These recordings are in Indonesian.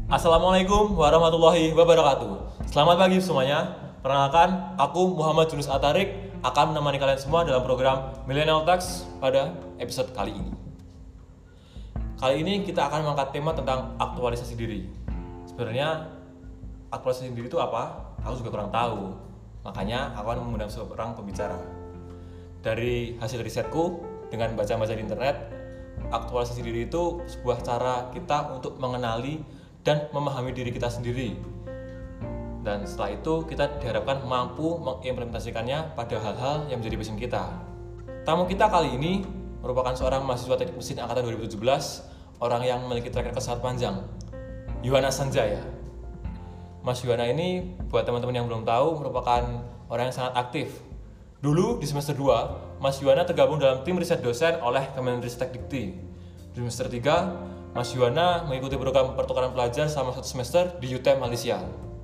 Assalamualaikum warahmatullahi wabarakatuh. Selamat pagi semuanya. Perkenalkan, aku Muhammad Yunus Atarik akan menemani kalian semua dalam program Millennial Talks pada episode kali ini. Kali ini kita akan mengangkat tema tentang aktualisasi diri. Sebenarnya aktualisasi diri itu apa? Aku juga kurang tahu. Makanya aku akan mengundang seorang pembicara. Dari hasil risetku dengan baca-baca di internet, aktualisasi diri itu sebuah cara kita untuk mengenali dan memahami diri kita sendiri. Dan setelah itu kita diharapkan mampu mengimplementasikannya pada hal-hal yang menjadi passion kita. Tamu kita kali ini merupakan seorang mahasiswa teknik mesin angkatan 2017, orang yang memiliki track record sangat panjang, Yuwana Sanjaya. Mas Yuwana ini, buat teman-teman yang belum tahu, merupakan orang yang sangat aktif. Dulu di semester 2, Mas Yuwana tergabung dalam tim riset dosen oleh Kemendikbudristek-Dikti. Di semester 3, Mas Yuwana mengikuti program pertukaran pelajar selama 1 semester di UTM Malaysia.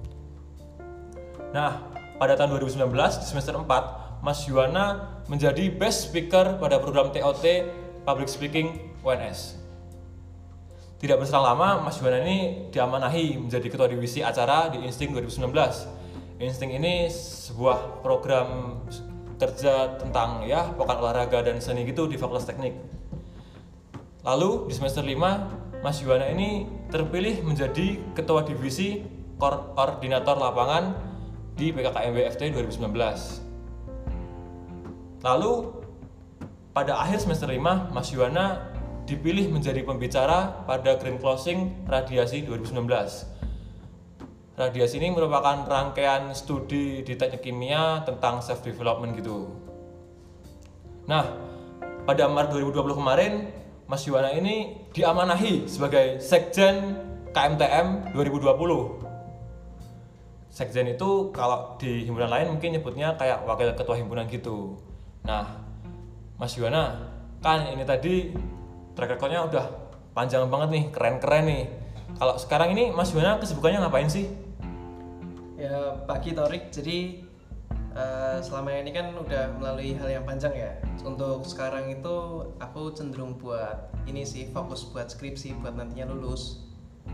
Nah, pada tahun 2019 di semester 4, Mas Yuwana menjadi best speaker pada program TOT Public Speaking UNS. Tidak berselang lama, Mas Yuwana ini diamanahi menjadi ketua divisi acara di Insting 2019. Insting ini sebuah program kerja tentang pekan olahraga dan seni gitu di Fakultas Teknik. Lalu di semester 5, Mas Yuwana ini terpilih menjadi ketua divisi koordinator lapangan di BKKMB FT 2019. Lalu pada akhir semester 5, Mas Yuwana dipilih menjadi pembicara pada Grand Closing Radiasi 2019. Radiasi ini merupakan rangkaian studi di teknik kimia tentang self development gitu. Nah, pada Maret 2020 kemarin, Mas Yuwana ini diamanahi sebagai Sekjen KMTM 2020. Sekjen itu kalau di himpunan lain mungkin nyebutnya kayak wakil ketua himpunan gitu. Nah, Mas Yuwana kan ini tadi track record-nya udah panjang banget nih, keren-keren nih. Kalau sekarang ini Mas Yuwana kesibukannya ngapain sih? Ya, pagi Torik. Jadi selama ini kan udah melalui hal yang panjang ya. Untuk sekarang itu aku cenderung buat ini sih, fokus buat skripsi buat nantinya lulus.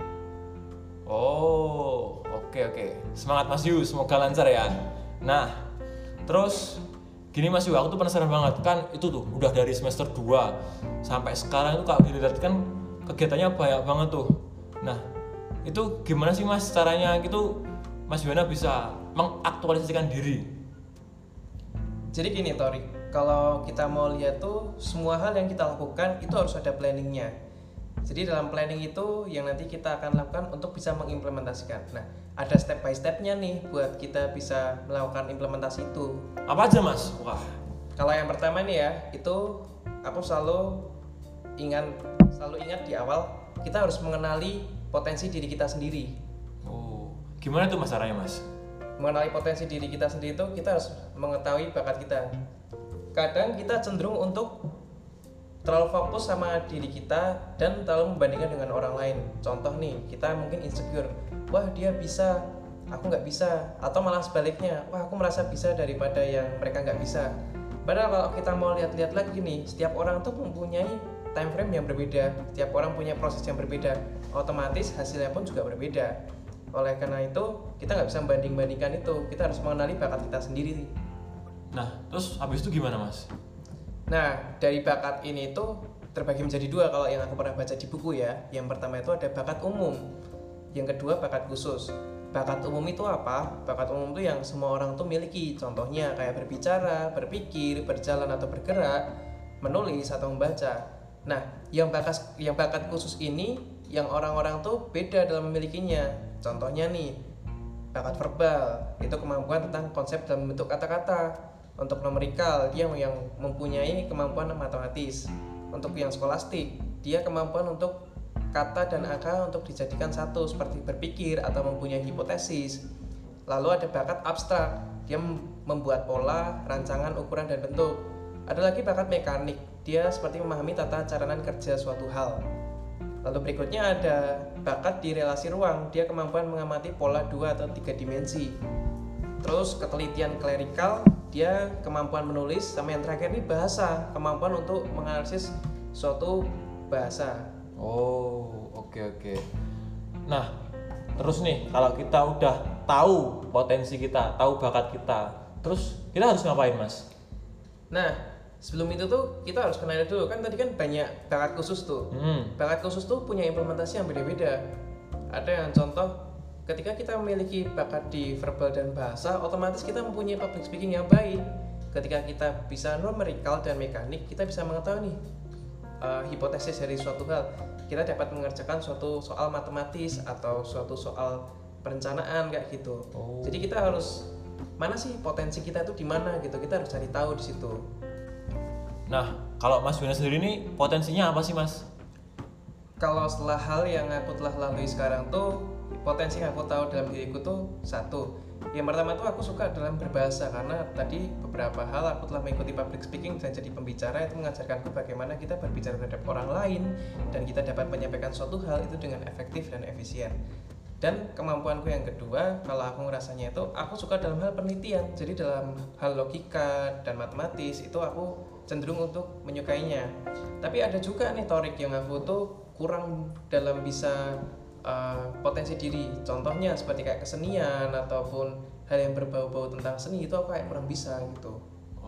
Oh, oke. Semangat Mas Yu, semoga lancar ya. Nah, terus gini Mas Yu, aku tuh penasaran banget kan itu tuh udah dari semester 2 sampai sekarang itu kalau dilihat kan kegiatannya banyak banget tuh. Nah, itu gimana sih Mas caranya gitu Mas Yuwana bisa mengaktualisasikan diri? Jadi gini Torik, kalau kita mau lihat tuh semua hal yang kita lakukan itu harus ada planningnya. Jadi dalam planning itu yang nanti kita akan lakukan untuk bisa mengimplementasikan. Nah, ada step by stepnya nih buat kita bisa melakukan implementasi itu. Apa aja Mas? Wah. Kalau yang pertama nih ya, itu aku selalu ingat di awal kita harus mengenali potensi diri kita sendiri. Oh, gimana tuh Mas caranya Mas? Mengenali potensi diri kita sendiri itu kita harus mengetahui bakat kita. Kadang kita cenderung untuk terlalu fokus sama diri kita dan terlalu membandingkan dengan orang lain. Contoh nih, kita mungkin insecure, wah dia bisa, aku nggak bisa. Atau malah sebaliknya, wah aku merasa bisa daripada yang mereka nggak bisa. Padahal kalau kita mau lihat-lihat lagi nih, setiap orang tuh mempunyai time frame yang berbeda, setiap orang punya proses yang berbeda, otomatis hasilnya pun juga berbeda. Oleh karena itu, kita nggak bisa membanding-bandingkan itu, kita harus mengenali bakat kita sendiri. Nah, terus habis itu gimana Mas? Nah, dari bakat ini tuh terbagi menjadi 2 kalau yang aku pernah baca di buku ya. Yang pertama itu ada bakat umum, yang kedua bakat khusus. Bakat umum itu apa? Bakat umum itu yang semua orang tuh miliki. Contohnya kayak berbicara, berpikir, berjalan atau bergerak, menulis atau membaca. Nah, yang bakat khusus ini yang orang-orang tuh beda dalam memilikinya. Contohnya nih, bakat verbal itu kemampuan tentang konsep dalam bentuk kata-kata. Untuk numerikal, dia yang mempunyai kemampuan matematis. Untuk yang skolastik, dia kemampuan untuk kata dan angka untuk dijadikan satu, seperti berpikir atau mempunyai hipotesis. Lalu ada bakat abstrak, dia membuat pola, rancangan, ukuran, dan bentuk. Ada lagi bakat mekanik, dia seperti memahami tata cara kerja suatu hal. Lalu berikutnya ada bakat di relasi ruang, dia kemampuan mengamati pola 2 atau 3 dimensi. Terus ketelitian klerikal, dia kemampuan menulis. Sama yang terakhir ini bahasa, kemampuan untuk menganalisis suatu bahasa. Oh, oke. Nah, Terus nih, kalau kita udah tahu potensi kita, tahu bakat kita, terus kita harus ngapain, Mas? Nah, sebelum itu tuh kita harus kenal dulu, kan tadi kan banyak bakat khusus tuh. Bakat khusus tuh punya implementasi yang beda-beda. Ada yang contoh, ketika kita memiliki bakat di verbal dan bahasa, otomatis kita mempunyai public speaking yang baik. Ketika kita bisa numerical dan mekanik, kita bisa mengetahui nih hipotesis dari suatu hal. Kita dapat mengerjakan suatu soal matematis atau suatu soal perencanaan kayak gitu. Jadi kita harus mana sih potensi kita itu di mana gitu. Kita harus cari tahu di situ. Nah, kalau Mas Yuwana sendiri nih potensinya apa sih, Mas? Kalau setelah hal yang aku telah lalui sekarang tuh, potensi yang aku tahu dalam diriku tuh satu. Yang pertama tuh aku suka dalam berbahasa, karena tadi beberapa hal aku telah mengikuti public speaking dan jadi pembicara, itu mengajarkanku bagaimana kita berbicara terhadap orang lain dan kita dapat menyampaikan suatu hal itu dengan efektif dan efisien. Dan kemampuanku yang kedua, kalau aku ngerasanya itu aku suka dalam hal penelitian. Jadi dalam hal logika dan matematis itu aku cenderung untuk menyukainya. Tapi ada juga nih Torik yang aku tuh kurang dalam bisa potensi diri. Contohnya seperti kayak kesenian ataupun hal yang berbau-bau tentang seni, itu aku kayak kurang bisa gitu.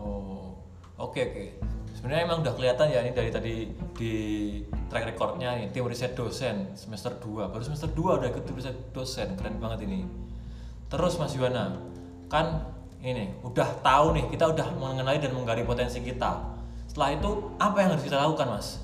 Oke. Sebenarnya emang udah kelihatan ya ini dari tadi di track recordnya nih, tim riset dosen semester 2. Baru semester 2 udah ikut tim riset dosen, keren banget ini. Terus Mas Yuwana, kan ini udah tahu nih, kita udah mengenali dan menggali potensi kita. Setelah itu apa yang harus kita lakukan, Mas?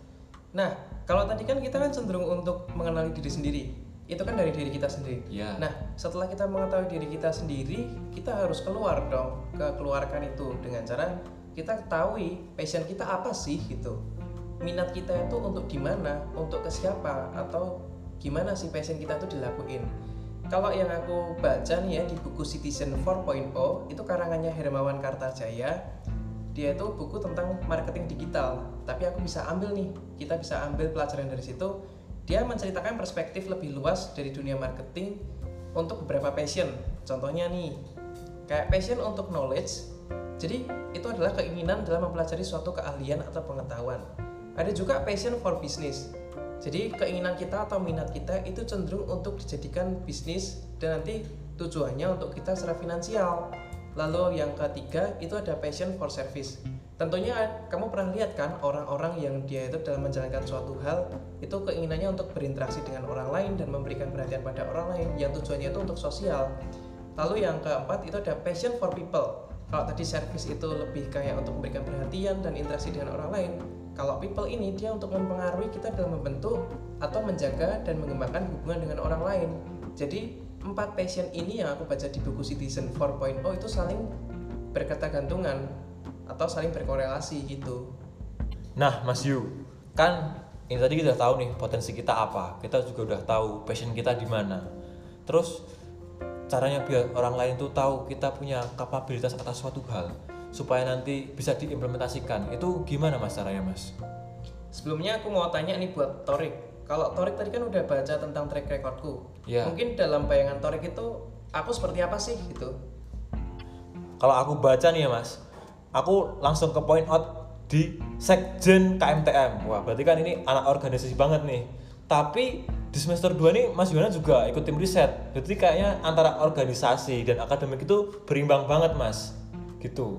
Nah, kalau tadi kan kita kan cenderung untuk mengenali diri sendiri. Itu kan dari diri kita sendiri. Yeah. Nah, setelah kita mengetahui diri kita sendiri, kita harus keluar dong, keluarkan itu dengan cara kita ketahui passion kita apa sih gitu. Minat kita itu untuk di mana, untuk ke siapa, atau gimana sih passion kita itu dilakuin. Kalau yang aku baca nih ya di buku Citizen 4.0, itu karangannya Hermawan Kartajaya. Dia itu buku tentang marketing digital, tapi aku bisa ambil nih, kita bisa ambil pelajaran dari situ. Dia menceritakan perspektif lebih luas dari dunia marketing untuk beberapa passion. Contohnya nih, kayak passion untuk knowledge. Jadi itu adalah keinginan dalam mempelajari suatu keahlian atau pengetahuan. Ada juga passion for business. Jadi keinginan kita atau minat kita itu cenderung untuk dijadikan bisnis dan nanti tujuannya untuk kita secara finansial. Lalu yang ketiga itu ada passion for service. Tentunya kamu pernah lihat kan orang-orang yang dia itu dalam menjalankan suatu hal itu keinginannya untuk berinteraksi dengan orang lain dan memberikan perhatian pada orang lain yang tujuannya itu untuk sosial. Lalu yang keempat itu ada passion for people. Kalau tadi service itu lebih kayak untuk memberikan perhatian dan interaksi dengan orang lain. Kalau people ini dia untuk mempengaruhi kita dalam membentuk atau menjaga dan mengembangkan hubungan dengan orang lain. Jadi 4 passion ini yang aku baca di buku Citizen 4.0 itu saling berketergantungan atau saling berkorelasi gitu. Nah, Mas Yu, kan ini tadi kita udah tahu nih potensi kita apa. Kita juga udah tahu passion kita di mana. Terus caranya biar orang lain tuh tahu kita punya kapabilitas atas suatu hal supaya nanti bisa diimplementasikan. Itu gimana Mas caranya, Mas? Sebelumnya aku mau tanya nih buat Torik. Kalau Torik tadi kan udah baca tentang track recordku. Yeah. Mungkin dalam bayangan Torik itu aku seperti apa sih gitu? Kalau aku baca nih ya Mas, aku langsung ke point out di Sekjen KMTM. Wah, berarti kan ini anak organisasi banget nih. Tapi di semester 2 nih Mas Yuwana juga ikut tim riset. Berarti kayaknya antara organisasi dan akademik itu berimbang banget, Mas. Gitu.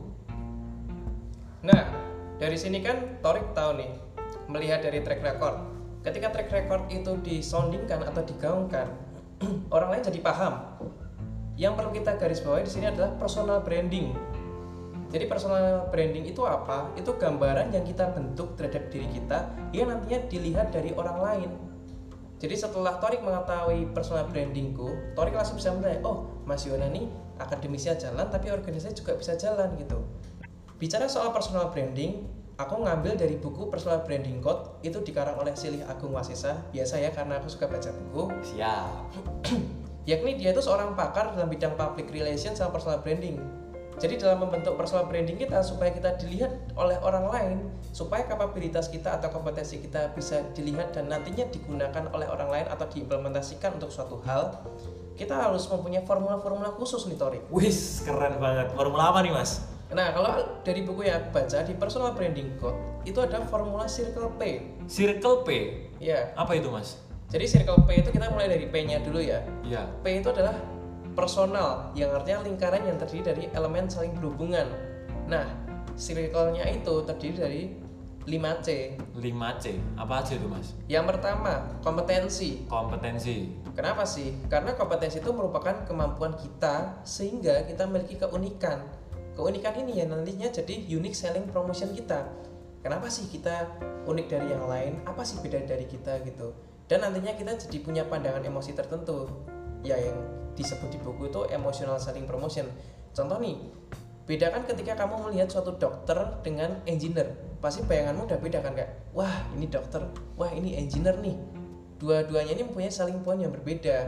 Nah, dari sini kan Torik tahu nih, melihat dari track record. Ketika track record itu disoundingkan atau digaungkan, orang lain jadi paham. Yang perlu kita garis bawahi di sini adalah personal branding. Jadi personal branding itu apa? Itu gambaran yang kita bentuk terhadap diri kita yang nantinya dilihat dari orang lain. Jadi setelah Torik mengetahui personal brandingku, Torik langsung bisa menilai, oh Mas Yuwana nih akademisnya jalan tapi organisasi juga bisa jalan gitu. Bicara soal personal branding, aku ngambil dari buku Personal Branding Code, itu dikarang oleh Silih Agung Wasesa. Biasa ya karena aku suka baca buku. Siap. Yakni dia itu seorang pakar dalam bidang public relations sama personal branding. Jadi dalam membentuk personal branding kita supaya kita dilihat oleh orang lain, supaya kapabilitas kita atau kompetensi kita bisa dilihat dan nantinya digunakan oleh orang lain atau diimplementasikan untuk suatu hal, kita harus mempunyai formula-formula khusus nih Torik. Wis, keren banget. Formula apa nih Mas? Nah, kalau dari buku yang aku baca di Personal Branding Code, itu ada formula Circle P. Circle P? Ya. Apa itu Mas? Jadi circle P itu kita mulai dari P-nya dulu ya. Iya. P itu adalah personal, yang artinya lingkaran yang terdiri dari elemen saling berhubungan. Nah, circle-nya itu terdiri dari 5C. 5C. Apa aja itu, Mas? Yang pertama, kompetensi. Kompetensi. Kenapa sih? Karena kompetensi itu merupakan kemampuan kita sehingga kita memiliki keunikan. Keunikan ini ya nantinya jadi unique selling promotion kita. Kenapa sih kita unik dari yang lain? Apa sih beda dari kita gitu? Dan nantinya kita jadi punya pandangan emosi tertentu. Ya yang disebut di buku itu emotional selling promotion. Contoh nih, bedakan ketika kamu melihat suatu dokter dengan engineer. Pasti bayanganmu udah beda kan, kayak wah ini dokter, wah ini engineer nih. Dua-duanya ini mempunyai selling point yang berbeda.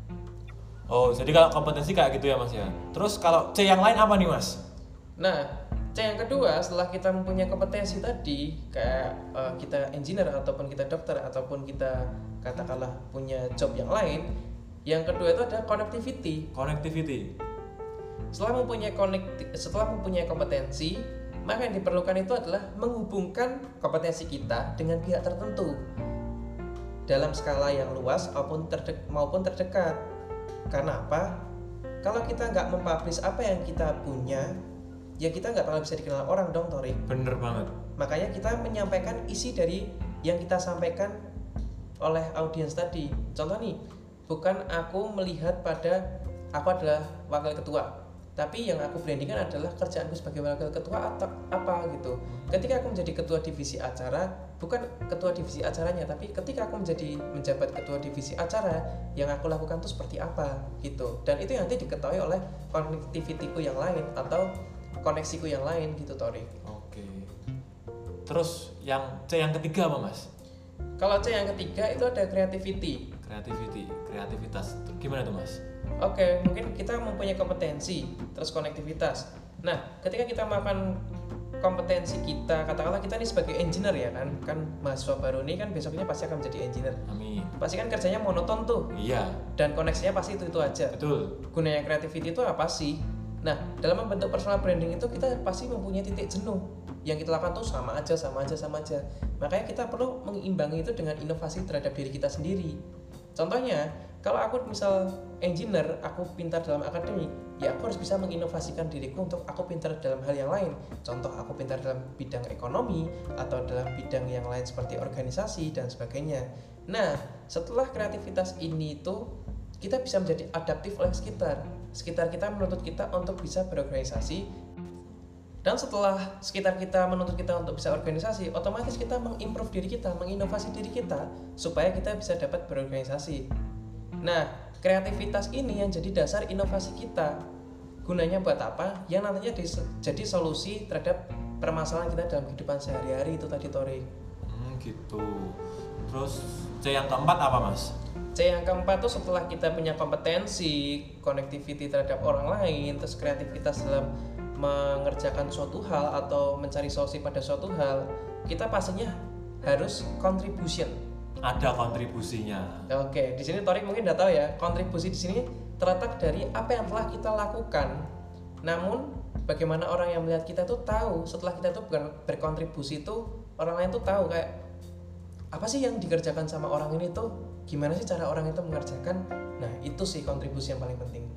Oh, jadi kalau kompetensi kayak gitu ya, Mas ya. Terus kalau C yang lain apa nih, Mas? Nah, C yang kedua, setelah kita mempunyai kompetensi tadi, kayak kita engineer ataupun kita dokter ataupun kita katakanlah punya job yang lain, yang kedua itu ada connectivity. Connectivity. Setelah mempunyai kompetensi, maka yang diperlukan itu adalah menghubungkan kompetensi kita dengan pihak tertentu dalam skala yang luas maupun terdekat. Karena apa? Kalau kita nggak mempublish apa yang kita punya, ya kita nggak terlalu bisa dikenal orang dong, Tori. Bener banget. Makanya kita menyampaikan isi dari yang kita sampaikan oleh audiens tadi. Contoh nih, bukan aku melihat pada aku adalah wakil ketua, tapi yang aku brandingkan adalah kerjaanku sebagai wakil ketua atau apa gitu. Ketika aku menjadi ketua divisi acara, bukan ketua divisi acaranya, tapi ketika aku menjabat ketua divisi acara, yang aku lakukan itu seperti apa gitu. Dan itu yang nanti diketahui oleh connectivity-ku yang lain atau koneksiku yang lain gitu, Tori. Oke. Terus yang C yang ketiga apa, Mas? Kalau C yang ketiga itu ada creativity. Kreativitas. Gimana tuh, Mas? Oke, mungkin kita mempunyai kompetensi, terus konektivitas. Nah, ketika kita melakukan kompetensi kita, katakanlah kita ini sebagai engineer ya kan mahasiswa baru ini kan besoknya pasti akan menjadi engineer. Amin. Pasti kan kerjanya monoton tuh. Iya. Dan koneksinya pasti itu aja. Betul. Gunanya creativity itu apa sih? Nah, dalam membentuk personal branding itu kita pasti mempunyai titik jenuh. Yang kita lakukan tuh sama aja. Makanya kita perlu mengimbangi itu dengan inovasi terhadap diri kita sendiri. Contohnya, kalau aku misal engineer, aku pintar dalam akademik, ya aku harus bisa menginovasikan diriku untuk aku pintar dalam hal yang lain. Contoh, aku pintar dalam bidang ekonomi atau dalam bidang yang lain seperti organisasi dan sebagainya. Nah, setelah kreativitas ini tuh kita bisa menjadi adaptif oleh sekitar. Sekitar kita menuntut kita untuk bisa berorganisasi. Dan setelah sekitar kita menuntut kita untuk bisa organisasi, otomatis kita mengimprove diri kita, menginovasi diri kita supaya kita bisa dapat berorganisasi. Nah, kreativitas ini yang jadi dasar inovasi kita. Gunanya buat apa? Yang nantinya jadi solusi terhadap permasalahan kita dalam kehidupan sehari-hari itu tadi, Tori. Gitu. Terus C yang keempat apa, Mas? C yang keempat tuh setelah kita punya kompetensi, connectivity terhadap orang lain, terus kreativitas dalam mengerjakan suatu hal atau mencari solusi pada suatu hal, kita pastinya harus contribution. Ada kontribusinya. Oke, di sini Torik mungkin udah tahu ya, kontribusi di sini terletak dari apa yang telah kita lakukan. Namun bagaimana orang yang melihat kita tuh tahu setelah kita tuh berkontribusi itu orang lain tuh tahu kayak apa sih yang dikerjakan sama orang ini tuh, gimana sih cara orang itu mengerjakan. Nah, itu sih kontribusi yang paling penting.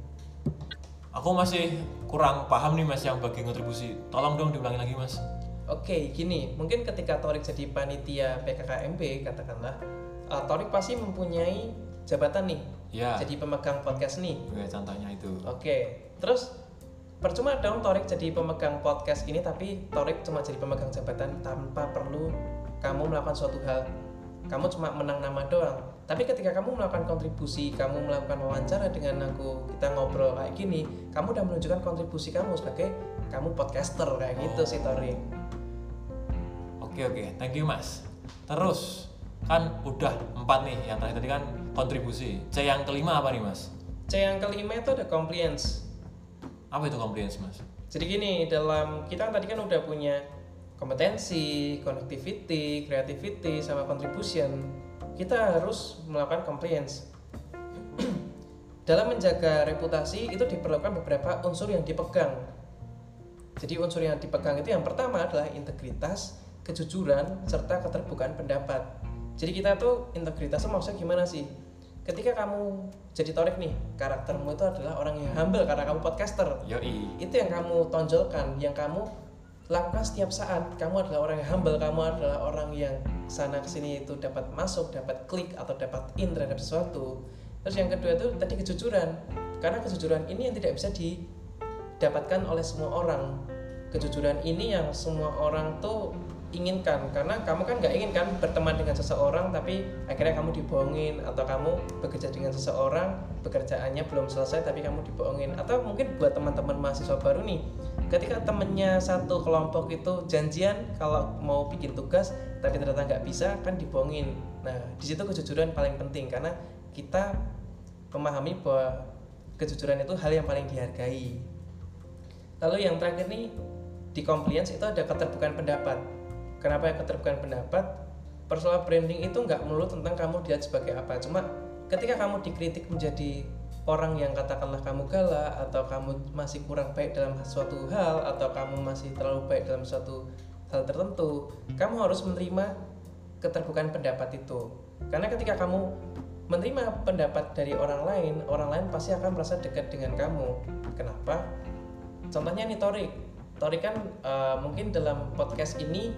Aku masih kurang paham nih, Mas, yang bagian kontribusi. Tolong dong diulangi lagi, Mas. Oke, gini, mungkin ketika Torik jadi panitia PKKMB, katakanlah, Torik pasti mempunyai jabatan nih, ya. Jadi pemegang podcast nih. Oke, contohnya itu. Oke, terus percuma dong Torik jadi pemegang podcast ini, tapi Torik cuma jadi pemegang jabatan tanpa perlu kamu melakukan suatu hal. Kamu cuma menang nama doang. Tapi ketika kamu melakukan kontribusi, kamu melakukan wawancara dengan aku, kita ngobrol kayak gini, kamu udah menunjukkan kontribusi kamu sebagai kamu podcaster kayak gitu sih, Torik. Oke, thank you, Mas. Terus kan udah 4 nih, yang terakhir tadi kan kontribusi. C yang kelima apa nih, Mas? C yang kelima itu ada compliance. Apa itu compliance, Mas? Jadi gini, dalam kita tadi kan udah punya kompetensi, connectivity, creativity, sama contribution. Kita harus melakukan compliance. Dalam menjaga reputasi itu diperlukan beberapa unsur yang dipegang. Jadi unsur yang dipegang itu yang pertama adalah integritas, kejujuran, serta keterbukaan pendapat. Jadi kita tuh integritas tuh maksudnya gimana sih? Ketika kamu jadi Torik nih, karaktermu itu adalah orang yang humble karena kamu podcaster. Yoi. Itu yang kamu tonjolkan, yang kamu lakukan setiap saat. Kamu adalah orang yang humble, kamu adalah orang yang sana kesini itu dapat masuk, dapat klik atau dapat in terhadap sesuatu. Terus yang kedua itu tadi kejujuran, karena kejujuran ini yang tidak bisa didapatkan oleh semua orang. Kejujuran ini yang semua orang tuh inginkan, karena kamu kan nggak ingin kan berteman dengan seseorang tapi akhirnya kamu dibohongin, atau kamu bekerja dengan seseorang pekerjaannya belum selesai tapi kamu dibohongin. Atau mungkin buat teman-teman mahasiswa baru nih, ketika temennya satu kelompok itu janjian kalau mau bikin tugas tapi ternyata nggak bisa, kan dibohongin. Nah di situ kejujuran paling penting, karena kita memahami bahwa kejujuran itu hal yang paling dihargai. Lalu yang terakhir nih, di compliance itu ada keterbukaan pendapat. Kenapa keterbukaan pendapat? Personal branding itu nggak melulu tentang kamu dilihat sebagai apa. Cuma ketika kamu dikritik menjadi orang yang katakanlah kamu galak, atau kamu masih kurang baik dalam suatu hal, atau kamu masih terlalu baik dalam suatu hal tertentu, kamu harus menerima keterbukaan pendapat itu. Karena ketika kamu menerima pendapat dari orang lain pasti akan merasa dekat dengan kamu. Kenapa? Contohnya nih Torik kan mungkin dalam podcast ini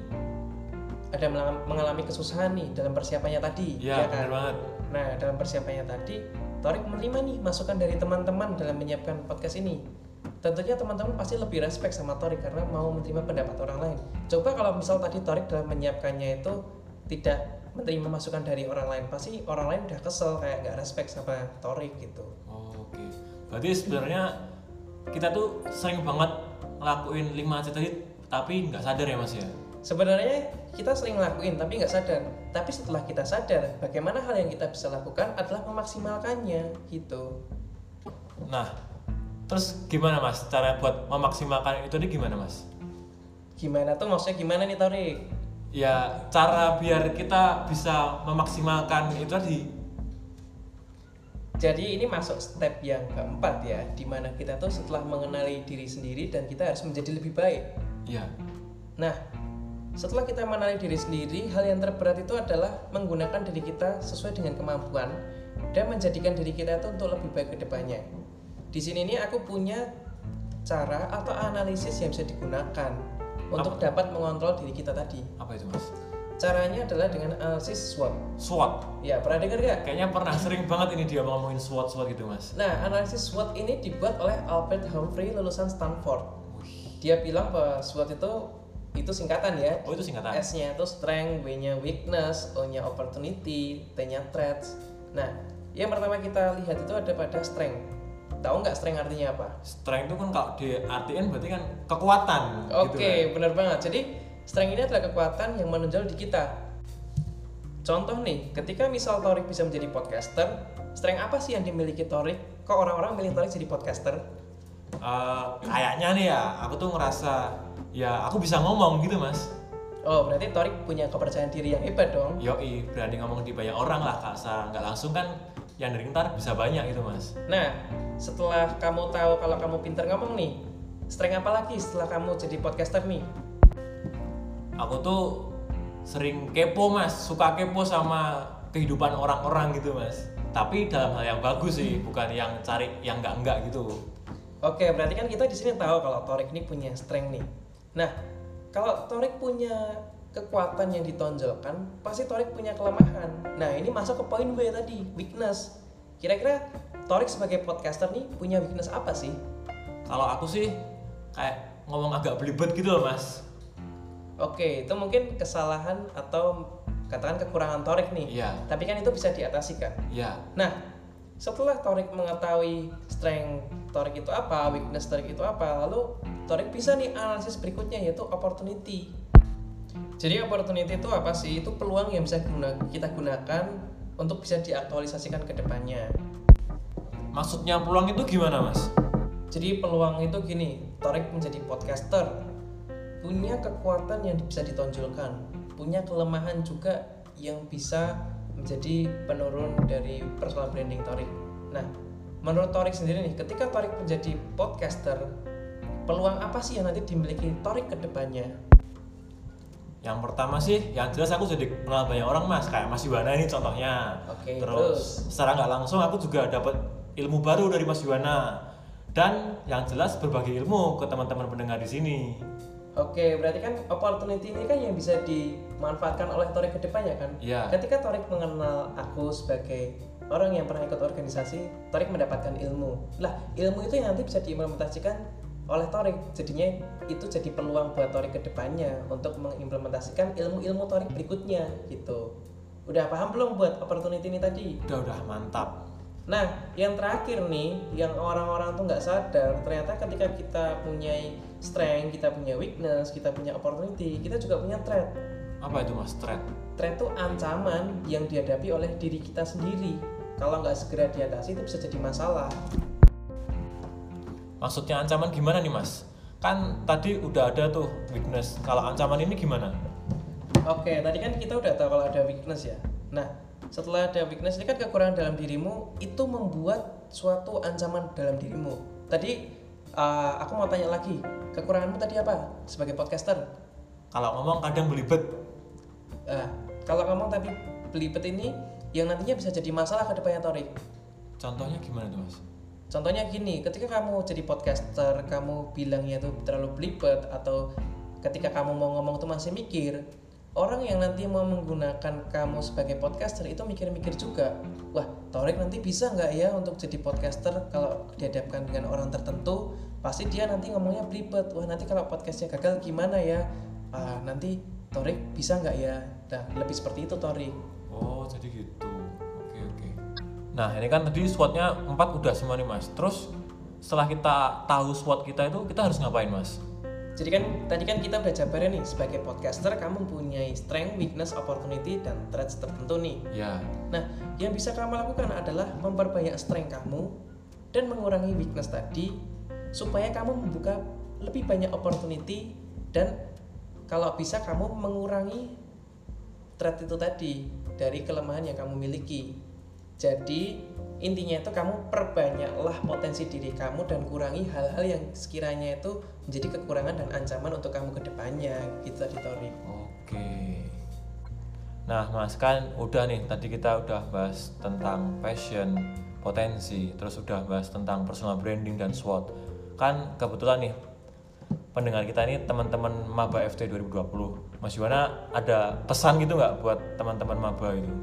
ada mengalami kesusahan nih dalam persiapannya tadi, ya kan? Benar banget. Nah dalam persiapannya tadi, Torik menerima nih masukan dari teman-teman dalam menyiapkan podcast ini. Tentunya teman-teman pasti lebih respect sama Torik karena mau menerima pendapat orang lain. Coba kalau misal tadi Torik dalam menyiapkannya itu tidak menerima masukan dari orang lain, pasti orang lain udah kesel, kayak gak respect sama Torik gitu. Oke. Berarti sebenarnya kita tuh sering banget ngelakuin 5 tadi tapi nggak sadar ya Mas ya? Sebenarnya kita sering ngelakuin tapi nggak sadar. Tapi setelah kita sadar, bagaimana hal yang kita bisa lakukan adalah memaksimalkannya gitu. Nah, terus gimana Mas cara buat memaksimalkan itu nih gimana Mas? Gimana tuh maksudnya gimana nih Torik? Ya cara biar kita bisa memaksimalkan itu tadi. Jadi ini masuk step yang keempat ya, dimana kita tuh setelah mengenali diri sendiri dan kita harus menjadi lebih baik. Iya. Nah, setelah kita mengenali diri sendiri, hal yang terberat itu adalah menggunakan diri kita sesuai dengan kemampuan dan menjadikan diri kita itu untuk lebih baik ke depannya. Di sini nih aku punya cara atau analisis yang bisa digunakan untuk dapat mengontrol diri kita tadi. Apa itu Mas? Caranya adalah dengan analisis SWOT. SWOT? Ya, pernah dengar gak? Kayaknya pernah, sering banget ini dia ngomongin SWOT gitu Mas. Nah, analisis SWOT ini dibuat oleh Albert Humphrey lulusan Stanford. Dia bilang bahwa SWOT itu singkatan ya. Oh itu singkatan? S-nya itu strength, W-nya weakness, O-nya opportunity, T-nya threats. Nah, yang pertama kita lihat itu ada pada strength. Tahu nggak strength artinya apa? Strength itu kan kalau diartikan berarti kan kekuatan. Oke, gitu kan? benar banget. Jadi strength ini adalah kekuatan yang menonjol di kita. Contoh nih, ketika misal Torik bisa menjadi podcaster, strength apa sih yang dimiliki Torik? Kok orang-orang milih Torik jadi podcaster? Kayaknya nih ya, aku tuh ngerasa ya aku bisa ngomong gitu Mas. Oh, berarti Torik punya kepercayaan diri yang hebat dong. Yoi, berani ngomong di banyak orang lah, secara nggak langsung kan yang dari ntar bisa banyak gitu Mas. Nah, setelah kamu tahu kalau kamu pintar ngomong nih, strength apa lagi setelah kamu jadi podcaster nih? Aku tuh sering kepo Mas, suka kepo sama kehidupan orang-orang gitu Mas. Tapi dalam hal yang bagus sih, bukan yang cari yang enggak gitu. Oke, berarti kan kita di sini tahu kalau Torik ini punya strength nih. Nah, kalau Torik punya kekuatan yang ditonjolkan, pasti Torik punya kelemahan. Nah, ini masuk ke poin W tadi, weakness. Kira-kira Torik sebagai podcaster nih punya weakness apa sih? Kalau aku sih kayak ngomong agak belibet gitu loh Mas. Oke, itu mungkin kesalahan atau katakan kekurangan Torik nih. Iya. Tapi kan itu bisa diatasi kan? Iya. Nah, setelah Torik mengetahui strength Torik itu apa, weakness Torik itu apa, lalu Torik bisa nih analisis berikutnya yaitu opportunity. Jadi opportunity itu apa sih? Itu peluang yang bisa kita gunakan untuk bisa diaktualisasikan ke depannya. Maksudnya peluang itu gimana Mas? Jadi peluang itu gini, Torik menjadi podcaster punya kekuatan yang bisa ditonjolkan, punya kelemahan juga yang bisa menjadi penurun dari personal branding Torik. Nah, menurut Torik sendiri nih, ketika Torik menjadi podcaster, peluang apa sih yang nanti dimiliki Torik ke depannya? Yang pertama sih, yang jelas aku jadi kenal banyak orang Mas, kayak Mas Yuwana ini contohnya. Oke, Terus secara nggak langsung aku juga dapat ilmu baru dari Mas Yuwana. Dan yang jelas berbagi ilmu ke teman-teman pendengar di sini. Oke, berarti kan opportunity ini kan yang bisa dimanfaatkan oleh Torik ke depannya kan? Iya. Ketika Torik mengenal aku sebagai orang yang pernah ikut organisasi, Torik mendapatkan ilmu. Lah, ilmu itu yang nanti bisa diimplementasikan oleh Torik. Jadinya itu jadi peluang buat Torik ke depannya untuk mengimplementasikan ilmu-ilmu Torik berikutnya gitu. Udah paham belum buat opportunity ini tadi? Udah mantap. Nah, yang terakhir nih, yang orang-orang tuh nggak sadar, ternyata ketika kita punya strength, kita punya weakness, kita punya opportunity, kita juga punya threat. Apa itu Mas, threat? Threat itu ancaman yang dihadapi oleh diri kita sendiri. Kalau nggak segera diatasi itu bisa jadi masalah. Maksudnya ancaman gimana nih Mas? Kan tadi udah ada tuh weakness. Kalau ancaman ini gimana? Oke, tadi kan kita udah tahu kalau ada weakness ya. Nah, setelah ada weakness ini kan kekurangan dalam dirimu itu membuat suatu ancaman dalam dirimu. Tadi aku mau tanya lagi, kekuranganmu tadi apa sebagai podcaster? Kalau ngomong kadang belibet. Kalau ngomong tapi belibet ini yang nantinya bisa jadi masalah ke depannya Torik. Contohnya gimana tuh Mas? Contohnya gini, ketika kamu jadi podcaster, kamu bilangnya tuh terlalu belibet, atau ketika kamu mau ngomong tuh masih mikir, orang yang nanti mau menggunakan kamu sebagai podcaster itu mikir-mikir juga, wah Torik nanti bisa nggak ya untuk jadi podcaster kalau dihadapkan dengan orang tertentu, pasti dia nanti ngomongnya belibet, wah nanti kalau podcastnya gagal gimana ya, nanti Torik bisa nggak ya, nah lebih seperti itu Torik. Oh jadi gitu, oke. Nah ini kan tadi SWOT-nya 4 udah semua nih Mas, terus setelah kita tahu SWOT kita itu, kita harus ngapain Mas? Jadi kan tadi kan kita udah jabarin nih, sebagai podcaster kamu punya strength, weakness, opportunity, dan threats tertentu nih. Ya. Nah, yang bisa kamu lakukan adalah memperbanyak strength kamu dan mengurangi weakness tadi, supaya kamu membuka lebih banyak opportunity, dan kalau bisa kamu mengurangi threat itu tadi dari kelemahan yang kamu miliki. Jadi intinya itu kamu perbanyaklah potensi diri kamu dan kurangi hal-hal yang sekiranya itu menjadi kekurangan dan ancaman untuk kamu ke depannya, gitu tadi Torik. Oke. Nah Mas, kan udah nih, tadi kita udah bahas tentang passion, potensi, terus udah bahas tentang personal branding dan SWOT. Kan kebetulan nih pendengar kita ini teman-teman Maba FT 2020. Mas Yuwana ada pesan gitu nggak buat teman-teman Maba itu?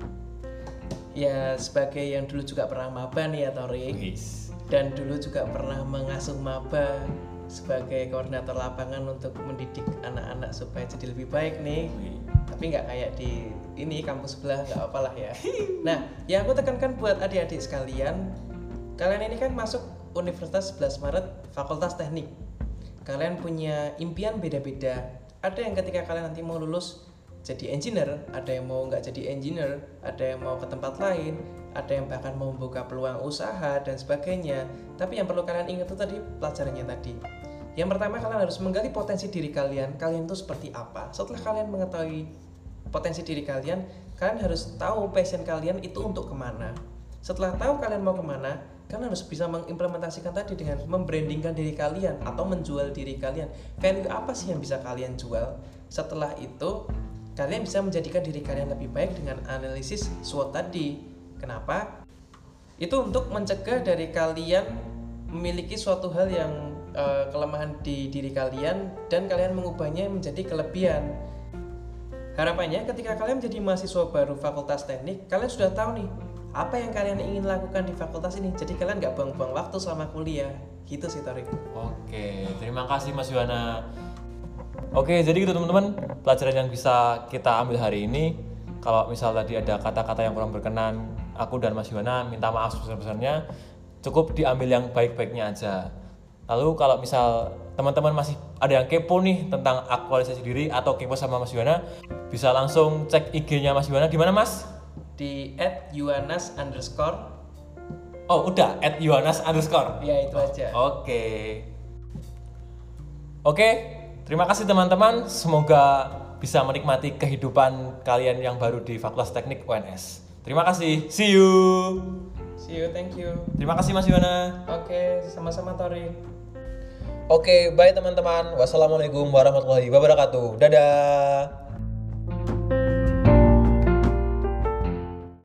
Ya sebagai yang dulu juga pernah maba nih ya Torik, dan dulu juga pernah mengasuh maba sebagai koordinator lapangan untuk mendidik anak-anak supaya jadi lebih baik nih. Tapi nggak kayak di ini kampus sebelah, nggak apalah ya. Nah yang aku tekankan buat adik-adik sekalian, kalian ini kan masuk Universitas 11 Maret Fakultas Teknik. Kalian punya impian beda-beda. Ada yang ketika kalian nanti mau lulus jadi engineer, ada yang mau nggak jadi engineer, ada yang mau ke tempat lain, ada yang bahkan mau membuka peluang usaha dan sebagainya. Tapi yang perlu kalian ingat itu tadi pelajarannya tadi. Yang pertama, kalian harus menggali potensi diri kalian itu seperti apa. Setelah kalian mengetahui potensi diri kalian harus tahu passion kalian itu untuk kemana. Setelah tahu kalian mau kemana, kalian harus bisa mengimplementasikan tadi dengan membrandingkan diri kalian atau menjual diri kalian. Value apa sih yang bisa kalian jual? Setelah itu kalian bisa menjadikan diri kalian lebih baik dengan analisis SWOT tadi. Kenapa? Itu untuk mencegah dari kalian memiliki suatu hal yang kelemahan di diri kalian dan kalian mengubahnya menjadi kelebihan. Harapannya ketika kalian menjadi mahasiswa baru Fakultas Teknik, kalian sudah tahu nih apa yang kalian ingin lakukan di fakultas ini. Jadi kalian nggak buang-buang waktu selama kuliah. Gitu sih Torik. Oke, terima kasih Mas Yuwana. Oke, jadi gitu teman-teman, pelajaran yang bisa kita ambil hari ini. Kalau misal tadi ada kata-kata yang kurang berkenan, aku dan Mas Yuwana minta maaf sebesar-besarnya. Cukup diambil yang baik-baiknya aja. Lalu kalau misal teman-teman masih ada yang kepo nih tentang aktualisasi diri atau kepo sama Mas Yuwana, bisa langsung cek IG-nya Mas Yuwana di mana Mas? Di @yuanas_. Oh udah @yuanas_. Ya itu aja. Oke, terima kasih teman-teman. Semoga bisa menikmati kehidupan kalian yang baru di Fakultas Teknik UNS. Terima kasih. See you. Thank you. Terima kasih Mas Yuwana. Oke, sama-sama Torik. Oke, bye teman-teman. Wassalamualaikum warahmatullahi wabarakatuh. Dadah.